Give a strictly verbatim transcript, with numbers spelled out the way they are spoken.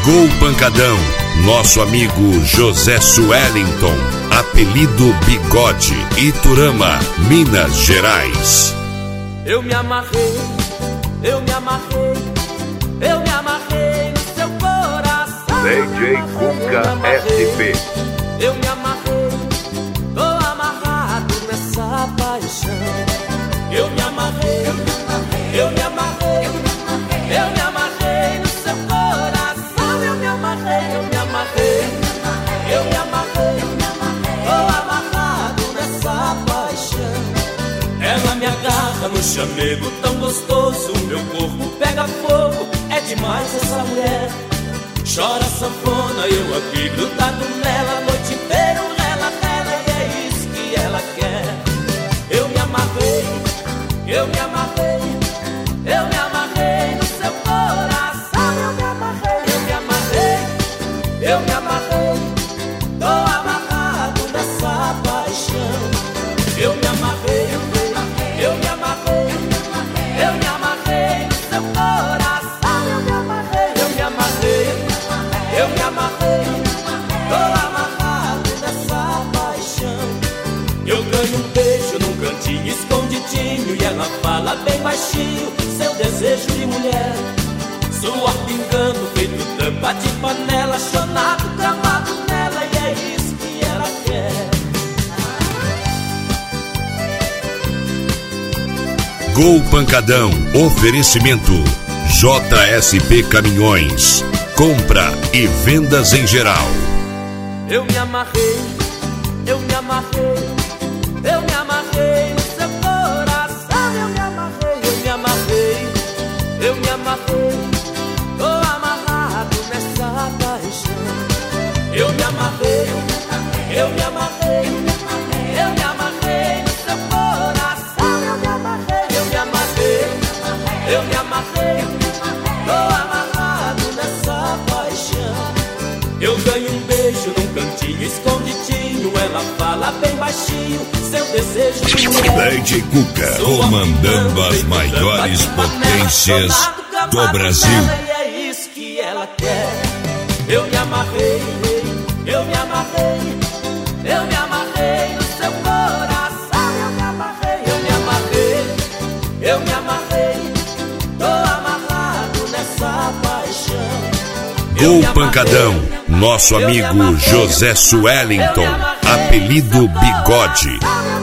Gol Pancadão, nosso amigo José Suellington, apelido Bigode, Iturama, Minas Gerais. Eu me amarrei, eu me amarrei, eu me amarrei no seu coração. D J Cuca S P. Eu me amarrei, tô amarrado nessa paixão. Eu me amarrei, eu me amarrei, eu me amarrei no seu coração. Eu me amarrei, eu me amarrei, eu me amarrei, tô amarrado nessa paixão. Ela me agarra no chamego tão gostoso, meu corpo pega fogo, é demais essa mulher. Chora sanfona, eu aqui grudado nela, a noite inteira ela, ela, e é isso que ela quer. Eu me amarrei, eu me amarrei, eu me amarrei no seu coração. Eu me amarrei, eu me amarrei, eu me amarrei, tô amarrado nessa paixão. Eu me amarrei, eu me amarrei, eu me amarrei no seu coração. Eu me amarrei, eu me amarrei, eu me amarrei, tô amarrado nessa paixão. Eu ganho um beijo num cantinho escondidinho e ela fala bem baixinho seu desejo de mulher. Suor pingando, feito tampa de panela, chonado, gramado nela, e é isso que ela quer. Gol Pancadão, oferecimento J S P Caminhões, compra e vendas em geral. Eu me amarrei, eu me amarrei, eu me amarrei no seu coração. Eu me amarrei, eu me amarrei, eu me amarrei, tô amarrado nessa paixão. Eu me amarrei, eu me amarrei, eu me amarrei no seu coração. Eu me amarrei, eu me amarrei, eu me amarrei, tô amarrado nessa paixão. Eu ganho um beijo num cantinho escondidinho, ela fala bem baixinho seu desejo de mulher. D J Cuca, comandando as maiores potências do Brasil. E é isso que ela quer. Eu me amarrei, eu me amarrei, eu me amarrei no seu coração. Eu me amarrei, eu me amarrei, eu me amarrei, tô amarrado nessa paixão. Gol Pancadão, nosso amigo José Suellington, apelido Bigode.